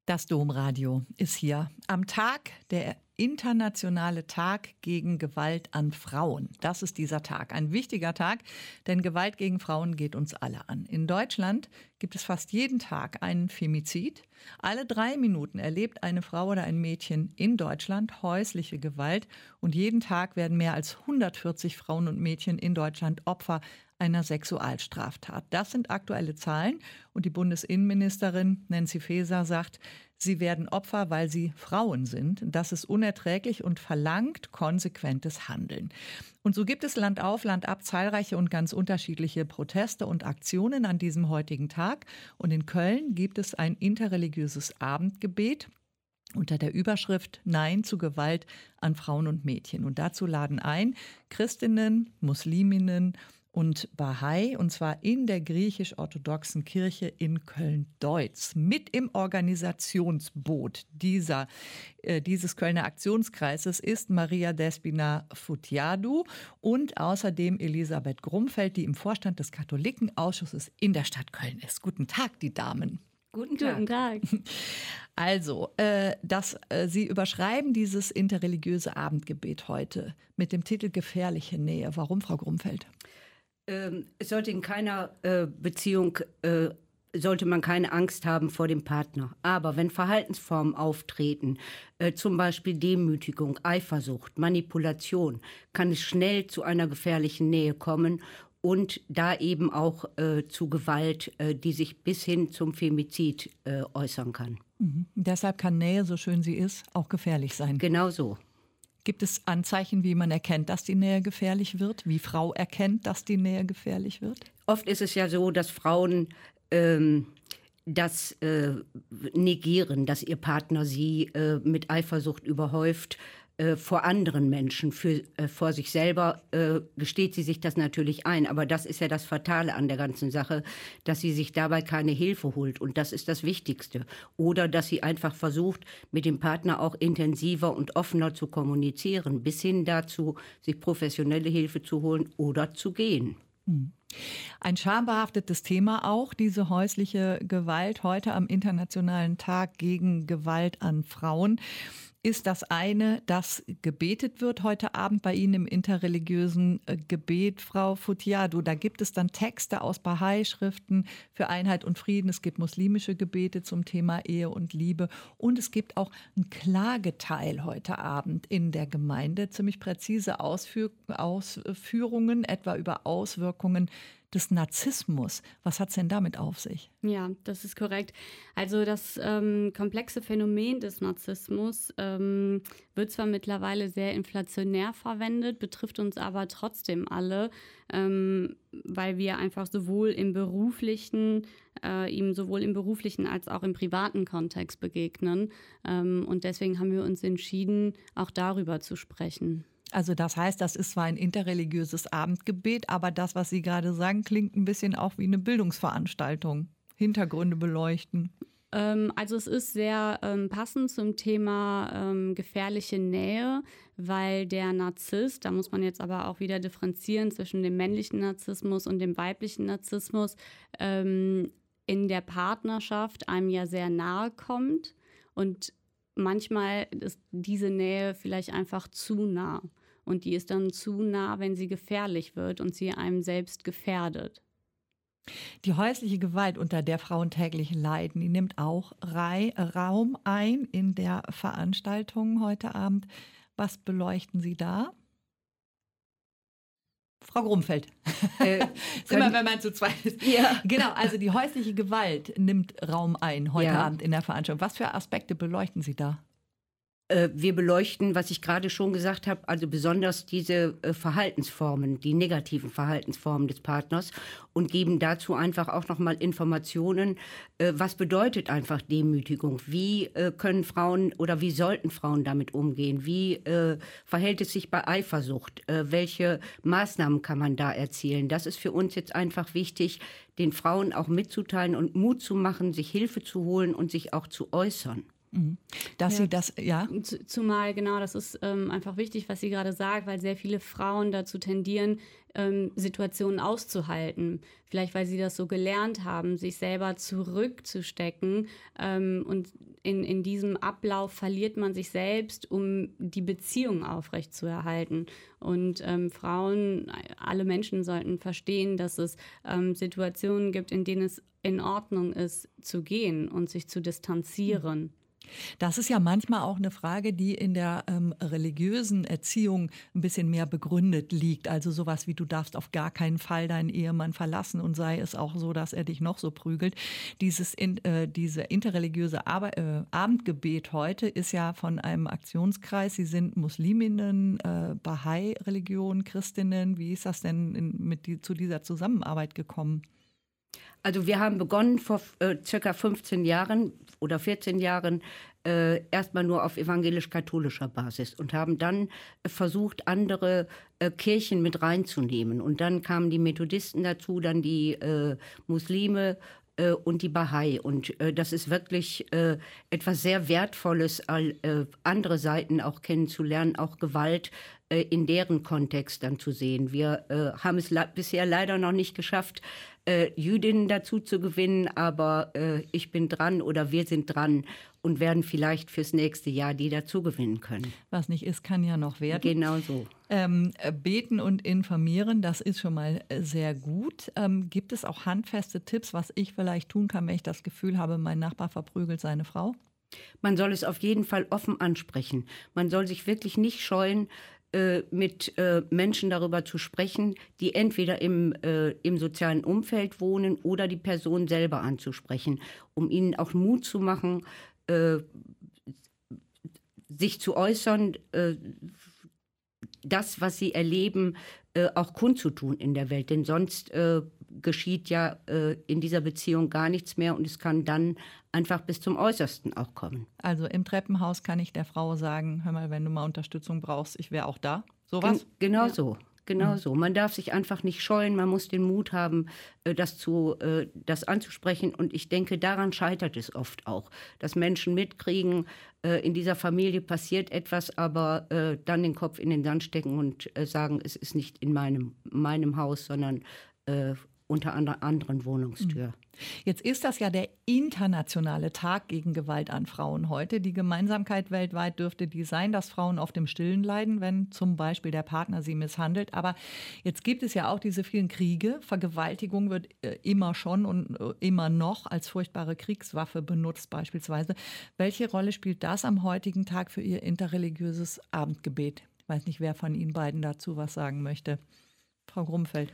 Das Domradio ist hier am Tag, der internationale Tag gegen Gewalt an Frauen. Das ist dieser Tag, ein wichtiger Tag, denn Gewalt gegen Frauen geht uns alle an. In Deutschland gibt es fast jeden Tag einen Femizid. Alle 3 Minuten erlebt eine Frau oder ein Mädchen in Deutschland häusliche Gewalt und jeden Tag werden mehr als 140 Frauen und Mädchen in Deutschland Opfer einer Sexualstraftat. Das sind aktuelle Zahlen und die Bundesinnenministerin Nancy Faeser sagt, sie werden Opfer, weil sie Frauen sind. Das ist unerträglich und verlangt konsequentes Handeln. Und so gibt es Land auf, Land ab zahlreiche und ganz unterschiedliche Proteste und Aktionen an diesem heutigen Tag. Und in Köln gibt es ein interreligiöses Abendgebet unter der Überschrift Nein zu Gewalt an Frauen und Mädchen. Und dazu laden ein Christinnen, Musliminnen und Bahai, und zwar in der griechisch-orthodoxen Kirche in Köln-Deutz. Mit im Organisationsboot dieses Kölner Aktionskreises ist Maria Despina Futiadu und außerdem Elisabeth Grumfeld, die im Vorstand des Katholikenausschusses in der Stadt Köln ist. Guten Tag, die Damen. Guten Tag. Also, Sie überschreiben dieses interreligiöse Abendgebet heute mit dem Titel Gefährliche Nähe. Warum, Frau Grumfeld? Es sollte in keiner Beziehung, sollte man keine Angst haben vor dem Partner. Aber wenn Verhaltensformen auftreten, zum Beispiel Demütigung, Eifersucht, Manipulation, kann es schnell zu einer gefährlichen Nähe kommen und da eben auch zu Gewalt, die sich bis hin zum Femizid äußern kann. Mhm. Deshalb kann Nähe, so schön sie ist, auch gefährlich sein. Genau so. Gibt es Anzeichen, wie man erkennt, dass die Nähe gefährlich wird? Wie Frau erkennt, dass die Nähe gefährlich wird? Oft ist es ja so, dass Frauen das negieren, dass ihr Partner sie mit Eifersucht überhäuft vor anderen Menschen. Vor sich selber gesteht sie sich das natürlich ein. Aber das ist ja das Fatale an der ganzen Sache, dass sie sich dabei keine Hilfe holt. Und das ist das Wichtigste. Oder dass sie einfach versucht, mit dem Partner auch intensiver und offener zu kommunizieren, bis hin dazu, sich professionelle Hilfe zu holen oder zu gehen. Ein schambehaftetes Thema auch, diese häusliche Gewalt heute am Internationalen Tag gegen Gewalt an Frauen. Ist das eine, das gebetet wird heute Abend bei Ihnen im interreligiösen Gebet, Frau Futiadu? Da gibt es dann Texte aus Bahai-Schriften für Einheit und Frieden. Es gibt muslimische Gebete zum Thema Ehe und Liebe. Und es gibt auch einen Klageteil heute Abend in der Gemeinde. Ziemlich präzise Ausführungen, etwa über Auswirkungen des Narzissmus. Was hat es denn damit auf sich? Ja, das ist korrekt. Also das komplexe Phänomen des Narzissmus wird zwar mittlerweile sehr inflationär verwendet, betrifft uns aber trotzdem alle, weil wir einfach ihm sowohl im beruflichen als auch im privaten Kontext begegnen. Und deswegen haben wir uns entschieden, auch darüber zu sprechen. Also das heißt, das ist zwar ein interreligiöses Abendgebet, aber das, was Sie gerade sagen, klingt ein bisschen auch wie eine Bildungsveranstaltung. Hintergründe beleuchten. Also es ist sehr passend zum Thema gefährliche Nähe, weil der Narzisst, da muss man jetzt aber auch wieder differenzieren zwischen dem männlichen Narzissmus und dem weiblichen Narzissmus, in der Partnerschaft einem ja sehr nahe kommt und manchmal ist diese Nähe vielleicht einfach zu nah. Und die ist dann zu nah, wenn sie gefährlich wird und sie einem selbst gefährdet. Die häusliche Gewalt, unter der Frauen täglich leiden, die nimmt auch Raum ein in der Veranstaltung heute Abend. Was beleuchten Sie da? Frau Grumfeld. Immer wenn man zu zweit ist. Ja. Genau, also die häusliche Gewalt nimmt Raum ein heute Abend in der Veranstaltung. Was für Aspekte beleuchten Sie da? Wir beleuchten, was ich gerade schon gesagt habe, also besonders diese Verhaltensformen, die negativen Verhaltensformen des Partners und geben dazu einfach auch nochmal Informationen, was bedeutet einfach Demütigung, wie können Frauen oder wie sollten Frauen damit umgehen, wie verhält es sich bei Eifersucht, welche Maßnahmen kann man da erzielen. Das ist für uns jetzt einfach wichtig, den Frauen auch mitzuteilen und Mut zu machen, sich Hilfe zu holen und sich auch zu äußern. Dass Sie das, ja? Zumal, genau, das ist einfach wichtig, was sie gerade sagt, weil sehr viele Frauen dazu tendieren, Situationen auszuhalten. Vielleicht, weil sie das so gelernt haben, sich selber zurückzustecken und in diesem Ablauf verliert man sich selbst, um die Beziehung aufrechtzuerhalten. Und Frauen, alle Menschen sollten verstehen, dass es Situationen gibt, in denen es in Ordnung ist, zu gehen und sich zu distanzieren. Das ist ja manchmal auch eine Frage, die in der religiösen Erziehung ein bisschen mehr begründet liegt. Also sowas wie, du darfst auf gar keinen Fall deinen Ehemann verlassen und sei es auch so, dass er dich noch so prügelt. Diese interreligiöse Abendgebet heute ist ja von einem Aktionskreis. Sie sind Musliminnen, Bahai-Religion, Christinnen. Wie ist das denn zu dieser Zusammenarbeit gekommen? Also wir haben begonnen vor circa 15 Jahren oder 14 Jahren erstmal nur auf evangelisch-katholischer Basis und haben dann versucht, andere Kirchen mit reinzunehmen. Und dann kamen die Methodisten dazu, dann die Muslime und die Bahai. Und das ist wirklich etwas sehr Wertvolles, andere Seiten auch kennenzulernen, auch Gewalt in deren Kontext dann zu sehen. Wir haben es bisher leider noch nicht geschafft, Jüdinnen dazu zu gewinnen, aber ich bin dran oder wir sind dran und werden vielleicht fürs nächste Jahr die dazu gewinnen können. Was nicht ist, kann ja noch werden. Genau so. Beten und informieren, das ist schon mal sehr gut. Gibt es auch handfeste Tipps, was ich vielleicht tun kann, wenn ich das Gefühl habe, mein Nachbar verprügelt seine Frau? Man soll es auf jeden Fall offen ansprechen. Man soll sich wirklich nicht scheuen, mit Menschen darüber zu sprechen, die entweder im sozialen Umfeld wohnen oder die Person selber anzusprechen, um ihnen auch Mut zu machen, sich zu äußern, das, was sie erleben, auch kundzutun in der Welt. Denn sonst geschieht ja in dieser Beziehung gar nichts mehr und es kann dann einfach bis zum Äußersten auch kommen. Also im Treppenhaus kann ich der Frau sagen, hör mal, wenn du mal Unterstützung brauchst, ich wäre auch da. Sowas? Genau so. Genau so. Man darf sich einfach nicht scheuen, man muss den Mut haben, das anzusprechen. Und ich denke, daran scheitert es oft auch, dass Menschen mitkriegen, in dieser Familie passiert etwas, aber dann den Kopf in den Sand stecken und sagen, es ist nicht in meinem Haus, sondern unter einer anderen Wohnungstür. Jetzt ist das ja der internationale Tag gegen Gewalt an Frauen heute. Die Gemeinsamkeit weltweit dürfte die sein, dass Frauen oft im Stillen leiden, wenn zum Beispiel der Partner sie misshandelt. Aber jetzt gibt es ja auch diese vielen Kriege. Vergewaltigung wird immer schon und immer noch als furchtbare Kriegswaffe benutzt beispielsweise. Welche Rolle spielt das am heutigen Tag für Ihr interreligiöses Abendgebet? Ich weiß nicht, wer von Ihnen beiden dazu was sagen möchte. Frau Grumfeld.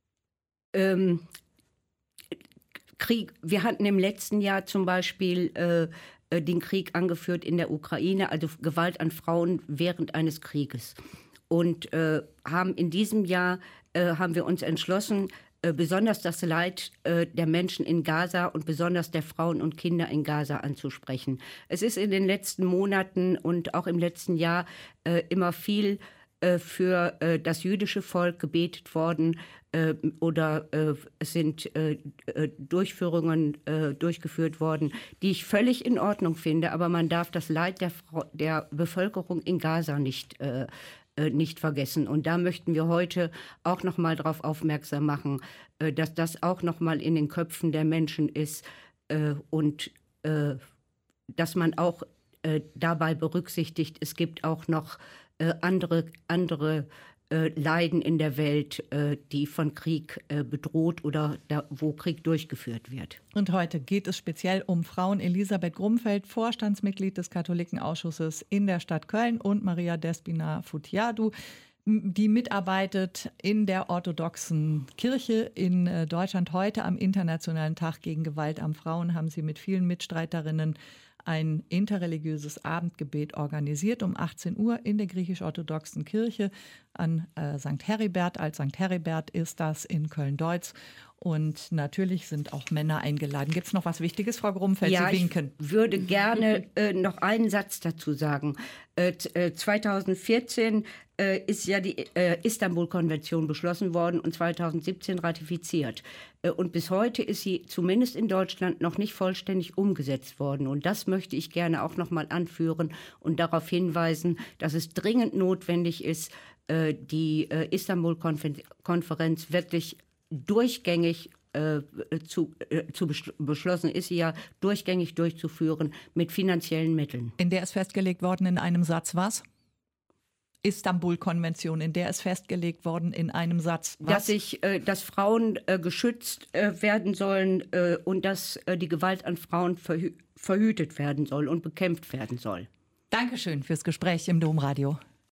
Krieg. Wir hatten im letzten Jahr zum Beispiel den Krieg angeführt in der Ukraine, also Gewalt an Frauen während eines Krieges. Und haben in diesem Jahr haben wir uns entschlossen, besonders das Leid der Menschen in Gaza und besonders der Frauen und Kinder in Gaza anzusprechen. Es ist in den letzten Monaten und auch im letzten Jahr immer viel für das jüdische Volk gebetet worden oder es sind Durchführungen durchgeführt worden, die ich völlig in Ordnung finde, aber man darf das Leid der Bevölkerung in Gaza nicht vergessen. Und da möchten wir heute auch noch mal darauf aufmerksam machen, dass das auch noch mal in den Köpfen der Menschen ist und dass man auch dabei berücksichtigt, es gibt auch noch andere Leiden in der Welt, die von Krieg bedroht oder wo Krieg durchgeführt wird. Und heute geht es speziell um Frauen. Elisabeth Grumfeld, Vorstandsmitglied des Katholikenousschusses in der Stadt Köln, und Maria Despina-Futiadu, die mitarbeitet in der orthodoxen Kirche in Deutschland. Heute am Internationalen Tag gegen Gewalt an Frauen haben sie mit vielen Mitstreiterinnen ein interreligiöses Abendgebet organisiert um 18 Uhr in der griechisch-orthodoxen Kirche an St. Heribert. Als St. Heribert ist das in Köln-Deutz. Und natürlich sind auch Männer eingeladen. Gibt es noch was Wichtiges, Frau Grumfeld? Ja, Sie winken. Ich würde gerne noch einen Satz dazu sagen. 2014 ist ja die Istanbul-Konvention beschlossen worden und 2017 ratifiziert. Und bis heute ist sie zumindest in Deutschland noch nicht vollständig umgesetzt worden. Und das möchte ich gerne auch noch mal anführen und darauf hinweisen, dass es dringend notwendig ist, die Istanbul-Konferenz wirklich durchgängig beschlossen ist, sie ja durchgängig durchzuführen mit finanziellen Mitteln. In der ist festgelegt worden in einem Satz was? Istanbul-Konvention, in der ist festgelegt worden in einem Satz was? Dass Frauen geschützt werden sollen und dass die Gewalt an Frauen verhütet werden soll und bekämpft werden soll. Dankeschön fürs Gespräch im Domradio.